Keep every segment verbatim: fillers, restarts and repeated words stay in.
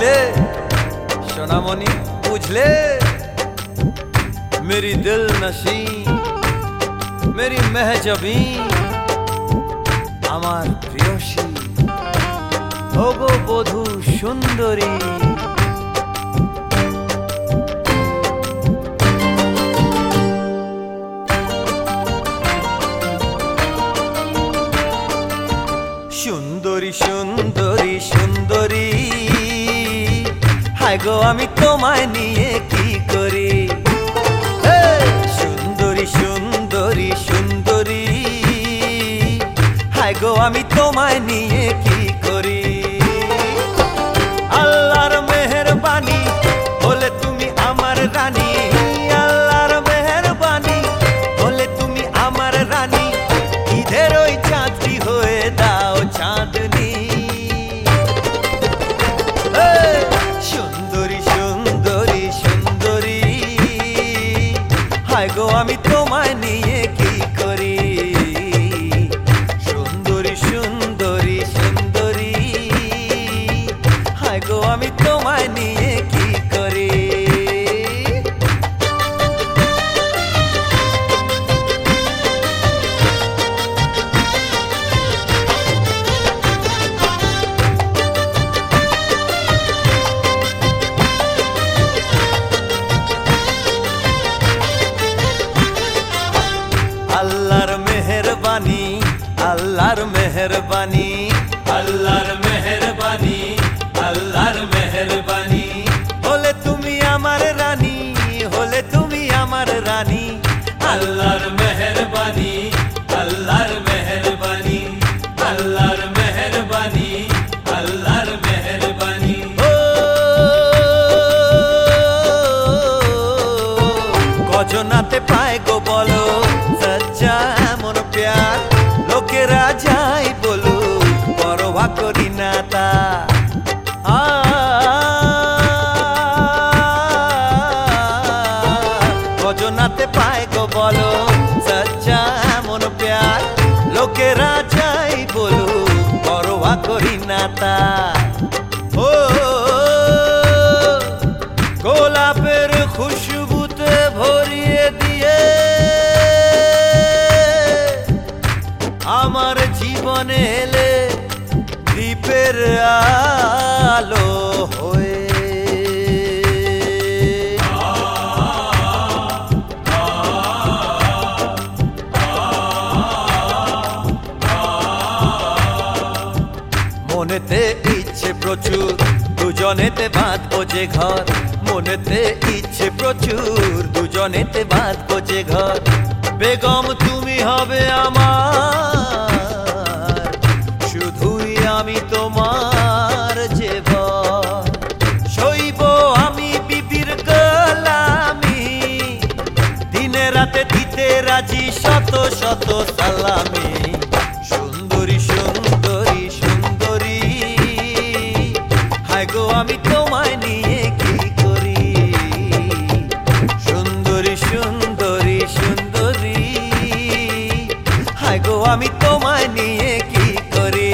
বুঝলে সোনামণি বুঝলে मेरी दिल नशी मेरी मेहजबी আমার প্রিয়সী ওগো বধূ সুন্দরী সুন্দরী সুন্দরী সুন্দরী হায় গো আমি তোমায় নিয়ে কি করি সুন্দরী সুন্দরী সুন্দরী হায় গো আমি তোমায় নিয়ে কি করি আল্লাহর মেহেরবানি বলে তুমি আমার রানী আল্লাহর মেহেরবানি বলে তুমি আমার রানী ঈদের ওই চাঁদনি হয়ে দাও চাঁদনি সুন্দরী সুন্দরী সুন্দরী হায় গো আমি তোমায় নিয়ে কি করি সুন্দরী সুন্দরী সুন্দরী হায় গো আমি তোমায় নিয়ে কি করি আল্লাহর মেহেরবানি আল্লাহর মেহেরবানি আল্লাহর মেহেরবানি আল্লাহর মেহেরবানি হলে তুমি আমার রানী হলে তুমি আমার রানী আল্লাহর মেহেরবানি আল্লাহর মেহেরবানি আল্লাহর মেহেরবানি আল্লাহর মেহেরবানি গজনাতে পায় গো বলো সচ্চা এমন প্যার লোকেরা যাই বলুক পরোয়া করি না তা গজনাতে পায় গো বলো সচ্চা এমন প্যার লোকেরা যাই বলুক পরোয়া করি না তা ও গোলাপের খুশবুতে ভরিয়ে দিয়ে আমার জীবনে এলে দ্বীপের আলো হয়ে মনেতে ইচ্ছে প্রচুর দুজনেতে বাঁধবো যে ঘর মনেতে ইচ্ছে প্রচুর দুজনেতে বাঁধবো যে ঘর বেগম তুমি হবে আমার শুধুই আমি তোমার যে বর সইব আমি বিবির গোলামি দিনে রাতে দিতে রাজি শত শত সালামি সুন্দরী সুন্দরী সুন্দরী হায় গো আমি তোমায় নিয়ে কি করি সুন্দরী সুন্দরী সুন্দরী হায় গো আমি তোমায় নিয়ে কি করি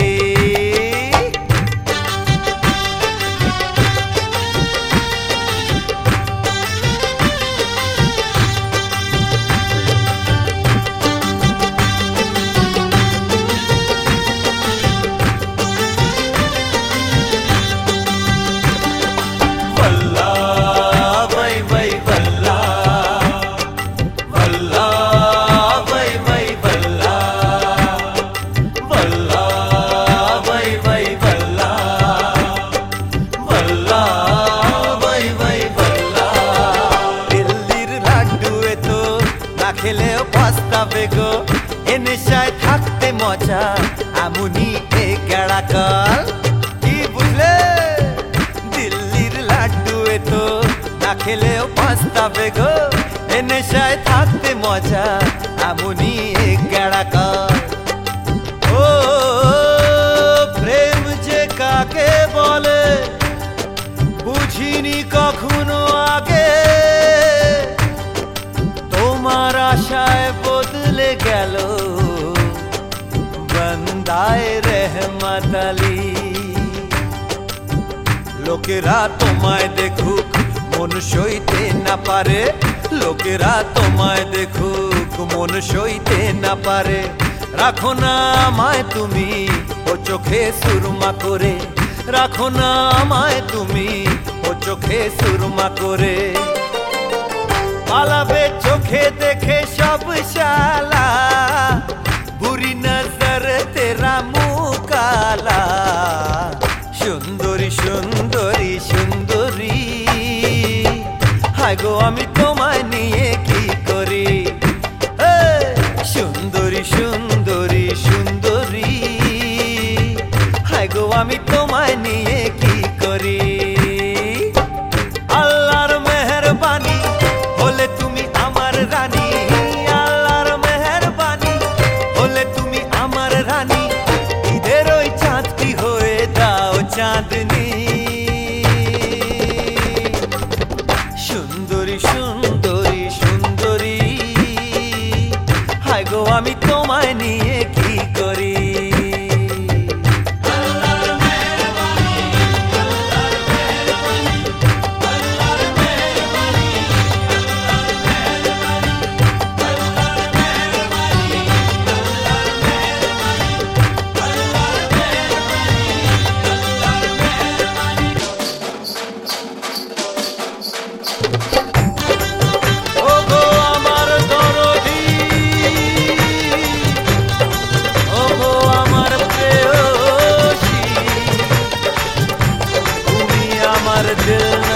খেলেও পস্তাবে গো এ নেশায় থাকতে মজা এমনই এ গেড়া কাল কি বুঝলে দিল্লির লাড্ডু এ তো না খেলেও পস্তাবে গো এ নেশায় থাকতে মজা এমনই এ গেড়া কাল ও প্রেম যে কাকে বলে বুঝিনি কখনো আগে তোমার আশায় বদলে গেল বন্দায় রহমত আলী লোকেরা তোমায় দেখুক মন সইতে না পারে, লোকেরা তোমায় দেখুক মন সইতে না পারে। রাখো না আমায় তুমি ও চোখে সুরমা করে, রাখো না আমায় তুমি ও চোখে সুরমা করে। পালাবে চোখে দেখে সব শালা, বুরি নজর তেরা মুহ কালা। সুন্দরী সুন্দরী সুন্দরী, হায় গো আমি তোমায় নিয়ে কি করি। সুন্দরী সুন্দরী সুন্দরী, হায় গো আমি তোমায় নিয়ে কি করি। আল্লাহর মেহেরবানি হলে তুমি আমার রানী, আল্লাহর মেহেরবানি হলে তুমি আমার রানী। ঈদের ওই চাঁদটি হয়ে দাও চাঁদনি। সুন্দরী সুন্দরী সুন্দরী, হায় গো আমি তোমায় নিয়ে কি করি। दिल